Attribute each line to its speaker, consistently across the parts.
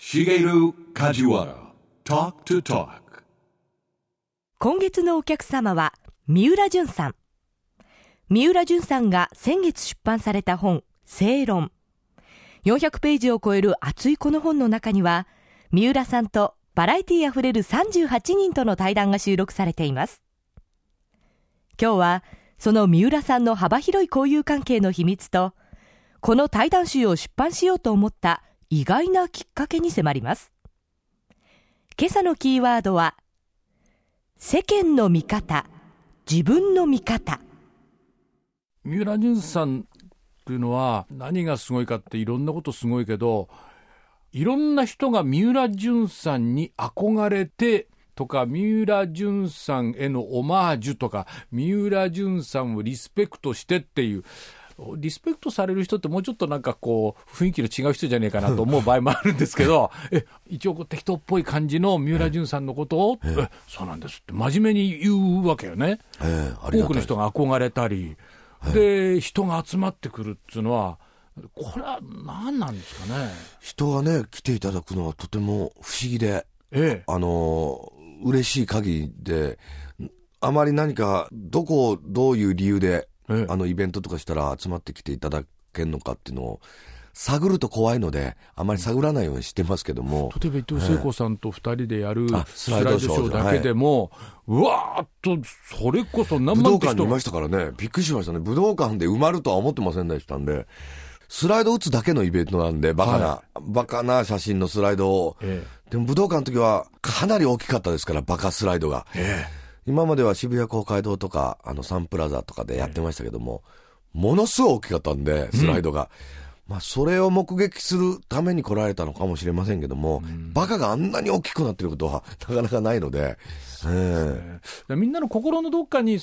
Speaker 1: Shigeru Kajiwara Talk to Talk。
Speaker 2: 今月のお客様は三浦淳さん。三浦淳さんが先月出版された本正論。400ページを超える厚いこの本の中には、三浦さんとバラエティあふれる38人との対談が収録されています。今日はその三浦さんの幅広い交友関係の秘密と、この対談集を出版しようと思った意外なきっかけに迫ります。今朝のキーワードは、世間の見方、自分の見方。
Speaker 3: 三浦淳さんというのは何がすごいかって、いろんなことすごいけど、いろんな人が三浦淳さんに憧れてとか、三浦淳さんへのオマージュとか、三浦淳さんをリスペクトしてっていう、リスペクトされる人ってもうちょっとなんかこう雰囲気の違う人じゃねえかなと思う場合もあるんですけど一応適当っぽい感じの三浦淳さんのことをそうなんですって真面目に言うわけよね。多くの人が憧れたりで人が集まってくるっていうのは、これは何なんですかね。
Speaker 4: 人がね来ていただくのはとても不思議で、嬉しい限りで、あまり何かどういう理由でイベントとかしたら集まってきていただけるのかっていうのを探ると怖いので、あまり探らないようにしてますけども、
Speaker 3: 例えば伊藤聖子さんと2人でやるスライドショーだけでも、うわーっとそれこそ何万
Speaker 4: 武道館にいましたからね、びっくりしましたね。武道館で埋まるとは思ってませんでしたんで、スライド打つだけのイベントなんで、バカな写真のスライドを、でも武道館の時はかなり大きかったですから、バカスライドが、今までは渋谷公会堂とかサンプラザとかでやってましたけども、ものすごい大きかったんでスライドが、それを目撃するために来られたのかもしれませんけども、バカがあんなに大きくなってることはなかなかないので、
Speaker 3: みんなの心のどっかに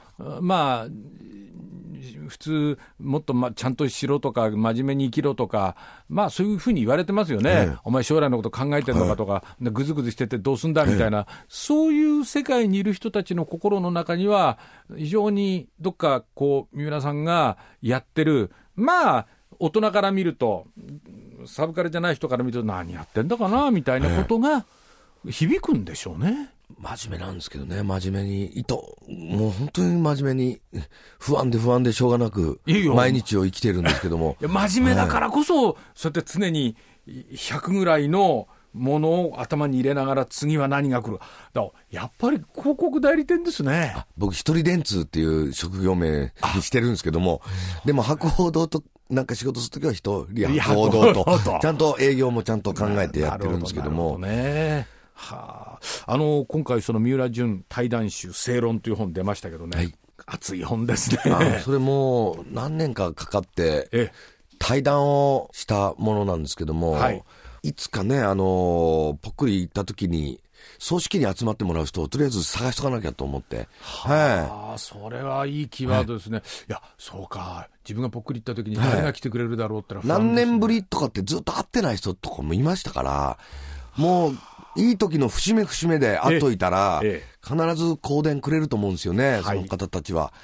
Speaker 3: 普通もっとちゃんとしろとか真面目に生きろとか、そういうふうに言われてますよね、お前将来のこと考えてるのかとか、ぐずぐずしててどうすんだみたいな、そういう世界にいる人たちの心の中には非常にどっかこう三浦さんがやってる、大人から見ると、サブカルじゃない人から見ると何やってんだかなみたいなことが響くんでしょうね。
Speaker 4: 真面目なんですけどね、真面目にもう本当に真面目に不安でしょうがなく毎日を生きてるんですけども
Speaker 3: 真面目だからこそ、そうやって常に100ぐらいのものを頭に入れながら、次は何が来るだ、やっぱり広告代理店ですね。
Speaker 4: 僕一人電通っていう職業名にしてるんですけども、でも博報堂となんか仕事するときは一人博報堂とちゃんと営業もちゃんと考えてやってるんですけども、
Speaker 3: 今回その三浦淳対談集正論という本出ましたけどね、熱い本ですね。
Speaker 4: それも何年かかかって対談をしたものなんですけども、いつかねぽっくり行った時に葬式に集まってもらう人をとりあえず探しとかなきゃと思って、
Speaker 3: それはいいキーワードですね。いや、そうか、自分がぽっくり行った時に誰が来てくれるだろうってのは不安ですね。
Speaker 4: 何年ぶりとかってずっと会ってない人とかもいましたから、もういい時の節目節目で会っといたら、必ず香典くれると思うんですよね、その方たちは。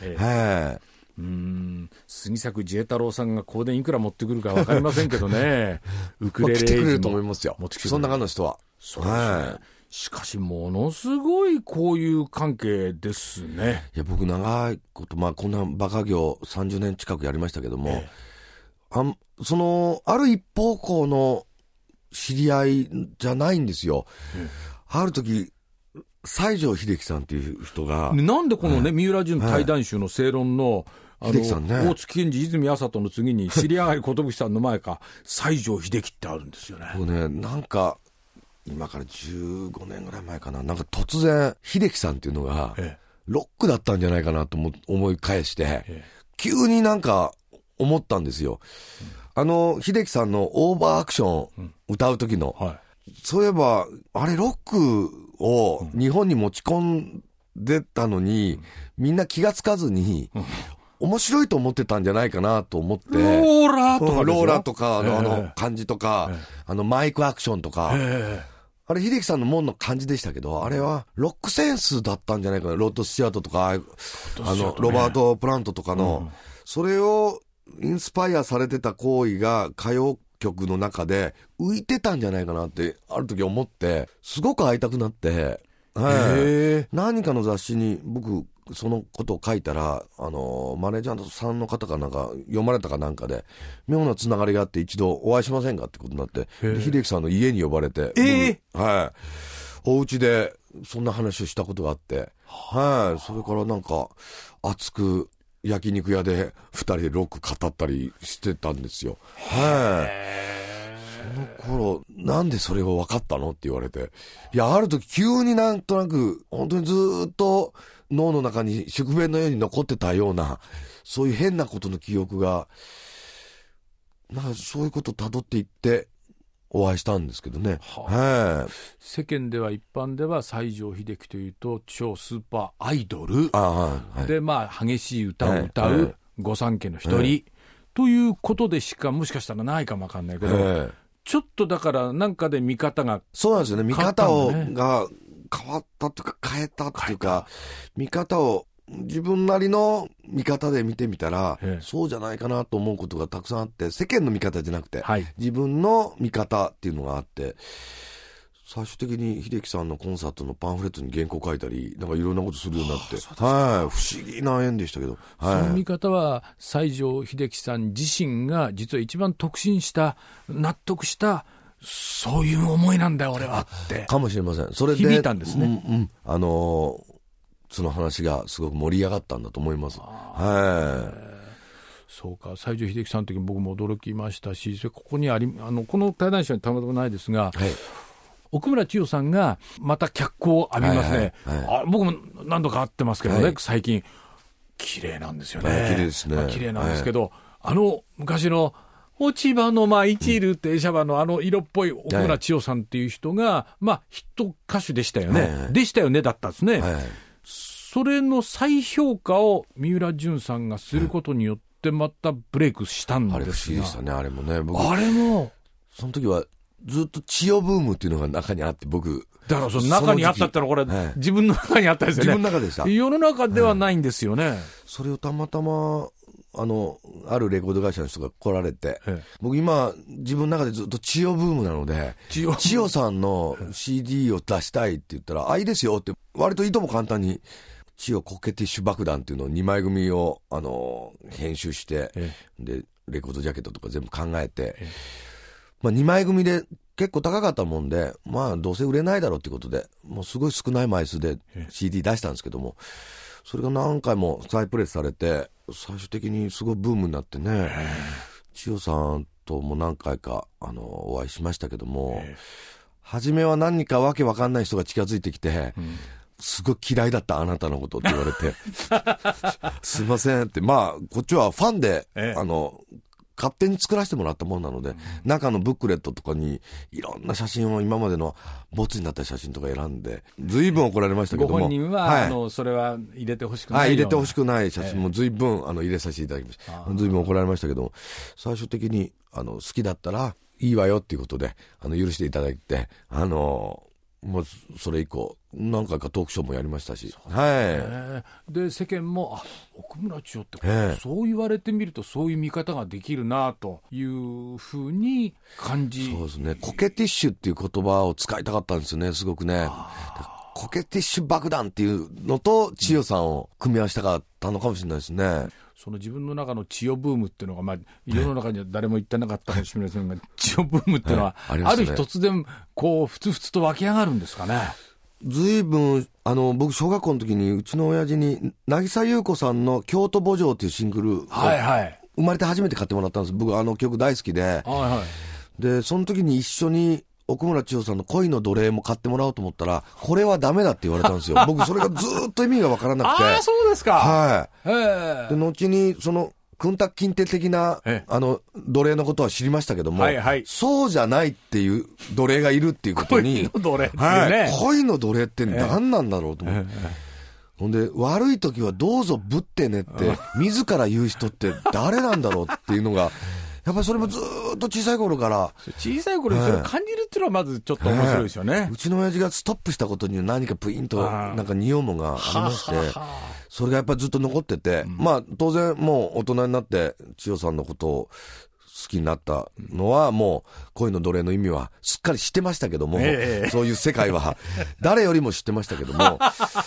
Speaker 3: 杉作慈恵太郎さんが香典いくら持ってくるか分かりませんけどねウクレレ
Speaker 4: 来てくれると思いますよ、そんな感じの人は。
Speaker 3: そうですね、しかしものすごい交友関係ですね。
Speaker 4: いや、僕長いこと、こんなバカ業30年近くやりましたけども、ある一方向の知り合いじゃないんですよ。ある時西城秀樹さんっていう人が、
Speaker 3: なんでこのね、三浦淳対談集の正論の
Speaker 4: 秀樹さんね、
Speaker 3: 大月健二泉麻人の次に尻上がり寿さんの前か西城秀樹ってあるんですよね。
Speaker 4: 僕ね、なんか今から15年ぐらい前かな、なんか突然秀樹さんっていうのがロックだったんじゃないかなと思い返して、急になんか思ったんですよ。秀樹さんのオーバーアクション歌う時の、そういえばあれロックを日本に持ち込んでたのに、みんな気がつかずに面白いと思ってたんじゃないかなと思って、
Speaker 3: ローラー
Speaker 4: とかの感じとか、マイクアクションとか、あれ秀樹さんの門の感じでしたけど、あれはロックセンスだったんじゃないかな。ロッド・スチュアートとかロバート・プラントとかの、それをインスパイアされてた行為が歌謡曲の中で浮いてたんじゃないかなってある時思って、すごく会いたくなって、何かの雑誌に僕そのことを書いたら、マネージャーさんの方かなんか読まれたかなんかで、妙なつながりがあって一度お会いしませんかってことになって、秀樹さんの家に呼ばれて、お家でそんな話をしたことがあって、それからなんか熱く焼肉屋で2人でロック語ったりしてたんですよ。その頃なんでそれが分かったのって言われて、いやある時急になんとなく本当にずっと脳の中に宿便のように残ってたような、そういう変なことの記憶が、なんかそういうことをたどっていってお会いしたんですけどね。
Speaker 3: 世間では一般では西城秀樹というと超スーパーアイドルで、激しい歌を歌う御三家の一人ということでしかもしかしたらないかもわかんないけど、ちょっとだからなんかで見方が、
Speaker 4: そうなんですよね。見方が変わったというか変えたっていうか、見方を自分なりの見方で見てみたら、そうじゃないかなと思うことがたくさんあって、世間の見方じゃなくて、自分の見方っていうのがあって、最終的に秀樹さんのコンサートのパンフレットに原稿書いたり、なんかいろんなことするようになって、不思議な縁でしたけど、
Speaker 3: その見方は西城秀樹さん自身が実は一番得心した納得したそういう思いなんだよ俺はって
Speaker 4: かもしれません。それで
Speaker 3: 響いたんですね。
Speaker 4: その話がすごく盛り上がったんだと思います。
Speaker 3: そうか、西城秀樹さんの時に僕も驚きましたし、それここにこの対談集にたまたまないですが、奥村千代さんがまた脚光を浴びますね。僕も何度か会ってますけどね、最近綺麗なんですよね。
Speaker 4: 綺麗ですね。
Speaker 3: 綺麗なんですけど、昔の落ち葉の舞い散るってシャバの色っぽい奥村千代さんっていう人が、ヒット歌手でしたよね。でしたよねだったんですね。それの再評価を三浦淳さんがすることによってまたブレイクしたんですが、
Speaker 4: あれ不思議でしたね。あれもね、
Speaker 3: あれも
Speaker 4: その時はずっと千代ブームっていうのが中にあって、僕
Speaker 3: だからその中にあったってのはこれ、自分の中にあったですよね。
Speaker 4: 自分の中でした。
Speaker 3: 世の中ではないんですよね。
Speaker 4: それをたまたまあるレコード会社の人が来られて、僕今自分の中でずっと千代ブームなので、千代さんの CD を出したいって言ったら、いいですよって割といとも簡単に、千代コケティッシュ爆弾っていうのを2枚組を編集して、でレコードジャケットとか全部考えて、2枚組で結構高かったもんで、どうせ売れないだろうっていうことで、もうすごい少ない枚数で CD 出したんですけども、それが何回も再プレスされて、最終的にすごいブームになってね、千代さんとも何回かお会いしましたけども、初めは何かわけわかんない人が近づいてきて、すごい嫌いだったあなたのことって言われてすいませんって、こっちはファンで、勝手に作らせてもらったもんなので、中のブックレットとかにいろんな写真を、今までのボツになった写真とか選んで随分怒られましたけども、
Speaker 3: ご本人は、それは入れてほしくない、
Speaker 4: 入れてほしくない写真も随分入れさせていただきました。随分怒られましたけども、最終的に好きだったらいいわよっていうことで許していただいて、もうそれ以降何回かトークショーもやりましたし、
Speaker 3: で世間も奥村千代ってそう言われてみるとそういう見方ができるなというふうに感じ。
Speaker 4: そうですね、コケティッシュっていう言葉を使いたかったんですよね、すごくね。コケティッシュ爆弾っていうのと千代さんを組み合わせたかったのかもしれないですね。
Speaker 3: その自分の中の千代ブームっていうのが、世の中には誰も言ってなかったかもしれませんが、千代ブームっていうのは、ある日突然ふつふつと湧き上がるんですかね。
Speaker 4: 随分僕小学校の時にうちの親父に渚優子さんの京都慕情っていうシングルを生まれて初めて買ってもらったんです。僕曲大好きで、でその時に一緒に奥村千代さんの恋の奴隷も買ってもらおうと思ったら、これはダメだって言われたんですよ。僕それがずっと意味がわからなくて。
Speaker 3: そうですか。
Speaker 4: で後にそのクンタッキンテ的な奴隷のことは知りましたけども、そうじゃないっていう奴隷がいるっていうことに、
Speaker 3: 恋の奴隷ってね、
Speaker 4: 恋の奴隷って何なんだろうと思って、ほんで悪い時はどうぞぶってねって自ら言う人って誰なんだろうっていうのがやっぱりそれもずっと小さい頃から
Speaker 3: にそれを感じるっていうのはまずちょっと面白いですよね。
Speaker 4: うちの親父がストップしたことに何かプインとなんか匂うもがありまして、それがやっぱりずっと残ってて、当然もう大人になって千代さんのことをきになったのはもう恋の奴隷の意味はすっかり知ってましたけども、そういう世界は誰よりも知ってましたけども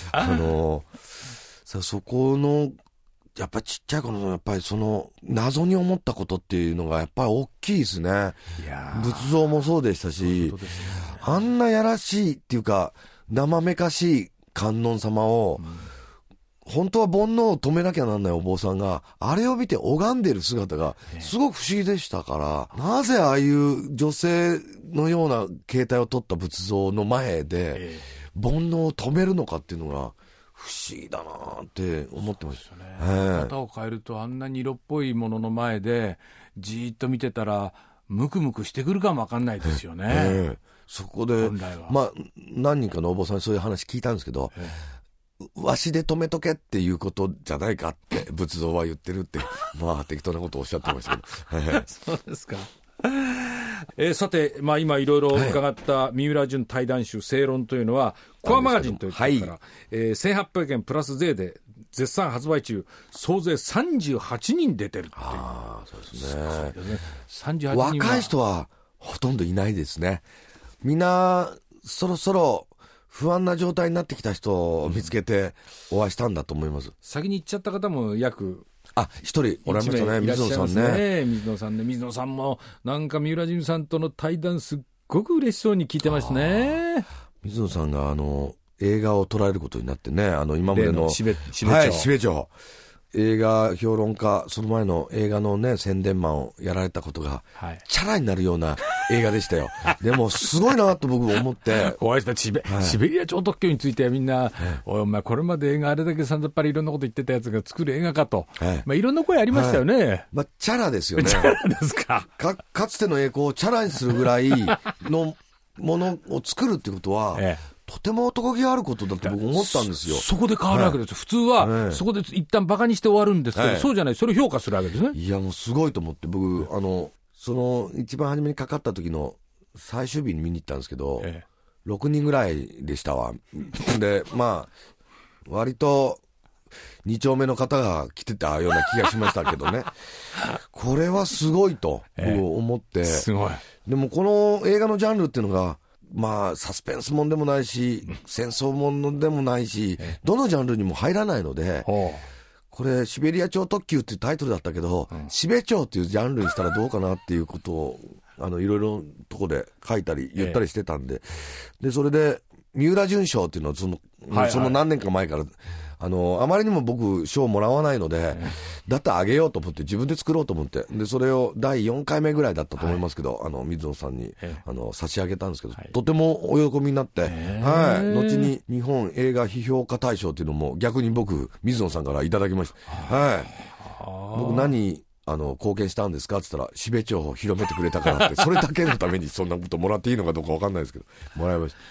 Speaker 4: そこのやっぱりちっちゃい頃のやっぱりその謎に思ったことっていうのがやっぱり大きいですね。仏像もそうでしたし、あんなやらしいっていうか生めかしい観音様を、本当は煩悩を止めなきゃなんないお坊さんがあれを見て拝んでる姿がすごく不思議でしたから、なぜああいう女性のような形態を取った仏像の前で煩悩を止めるのかっていうのが不思議だなって思ってましたね。
Speaker 3: 型を変えるとあんなに色っぽいものの前でじーっと見てたらムクムクしてくるかもわかんないですよね。
Speaker 4: そこでまあ何人かのお坊さんにそういう話聞いたんですけど、わしで止めとけっていうことじゃないかって仏像は言ってるってまあ適当なことをおっしゃってましたけど
Speaker 3: そうですか。さて、まあ、今いろいろ伺った三浦淳対談集正論というのはコアマガジンというところから、1800円プラス税で絶賛発売中、総勢38人出てるっていう。
Speaker 4: そうですね。
Speaker 3: 38人は
Speaker 4: 若い人はほとんどいないですね。みんなそろそろ不安な状態になってきた人を見つけてお会いしたんだと思います。
Speaker 3: 先に行っちゃった方も約
Speaker 4: 一人おられましたね、水野さんね。
Speaker 3: 水野さんもなんか三浦淳さんとの対談すっごく嬉しそうに聞いてますね。
Speaker 4: 水野さんが映画を撮られることになってね、今までの
Speaker 3: 標
Speaker 4: 長映画評論家、その前の映画のね宣伝マンをやられたことが、チャラになるような映画でしたよ。でもすごいなと僕思って
Speaker 3: お会いしたシベリア超特急についてはみんな、お前これまで映画あれだけさんざっぱりいろんなこと言ってたやつが作る映画かと、いろんな声ありましたよね。
Speaker 4: チャラですよね。
Speaker 3: チャラですか。
Speaker 4: かつての栄光をチャラにするぐらいのものを作るってことは、とても男気あることだと僕思ったんですよ。
Speaker 3: そこで変わるわけですよ。普通は、そこで一旦バカにして終わるんですけど、そうじゃない、それを評価するわけですね。
Speaker 4: いやもうすごいと思って、僕その一番初めにかかった時の最終日に見に行ったんですけど、6人ぐらいでしたわ。でまあ割と2丁目の方が来てたような気がしましたけどねこれはすごいと僕思って、
Speaker 3: すごい。
Speaker 4: でもこの映画のジャンルっていうのがまあサスペンスもんでもないし戦争もんでもないし、どのジャンルにも入らないので、これシベリア超特急っていうタイトルだったけど、シベ超っていうジャンルにしたらどうかなっていうことをいろいろとこで書いたり言ったりしてたんで、でそれで三浦淳賞っていうのをその何年か前からあまりにも僕賞もらわないので、だったらあげようと思って自分で作ろうと思って、でそれを第4回目ぐらいだったと思いますけど、水野さんに差し上げたんですけど、とてもお喜びになって、後に日本映画批評家大賞っていうのも逆に僕水野さんからいただきました。僕何貢献したんですかって言ったら、シベ町を広めてくれたからってそれだけのためにそんなこともらっていいのかどうか分かんないですけどもらいました。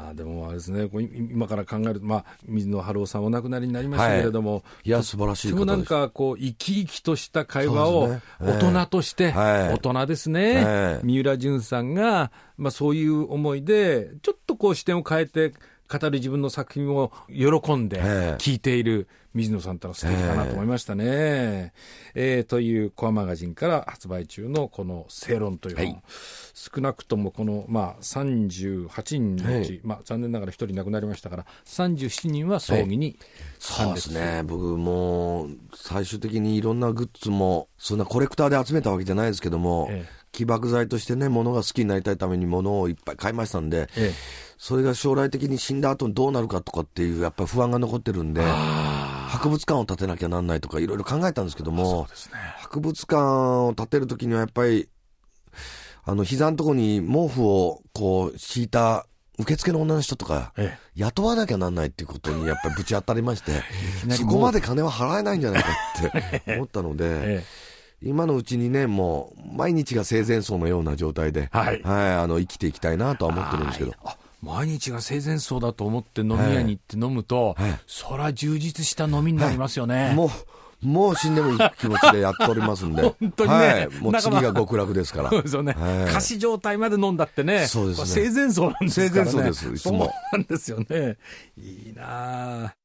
Speaker 3: でもあれですね、今から考えると、水野晴郎さんお亡くなりになりましたけれども、
Speaker 4: いや素晴らしい方です。
Speaker 3: でもなんか生き生きとした会話を大人として、大人ですね、三浦淳さんが、そういう思いでちょっと視点を変えて語る自分の作品を喜んで聞いている水野さんとの素敵だなと思いましたね。というコアマガジンから発売中のこの正論という本、少なくともこの38人のうち、残念ながら1人亡くなりましたから37人は葬儀に参列する。
Speaker 4: そうですね。僕も最終的にいろんなグッズもそんなコレクターで集めたわけじゃないですけども、起爆剤としてね、物が好きになりたいために物をいっぱい買いましたんで、それが将来的に死んだ後にどうなるかとかっていうやっぱり不安が残ってるんで、博物館を建てなきゃなんないとかいろいろ考えたんですけども、博物館を建てるときにはやっぱり膝のとこに毛布を敷いた受付の女の人とか雇わなきゃなんないっていうことにやっぱりぶち当たりましてそこまで金は払えないんじゃないかって思ったので、今のうちにね、もう毎日が生前葬のような状態で、生きていきたいなとは思ってるんですけど、
Speaker 3: 毎日が生前葬だと思って飲み屋に行って飲むと、そら充実した飲みになりますよね。
Speaker 4: もう死んでもいい気持ちでやっておりますんで
Speaker 3: 本当にね、
Speaker 4: もう次が極楽ですから
Speaker 3: そうですよね、仮死状態まで飲んだってね、
Speaker 4: そうですね、
Speaker 3: 生前葬なんですからね。
Speaker 4: 生前葬です、いつも。
Speaker 3: そうなんですよね。いいなあ。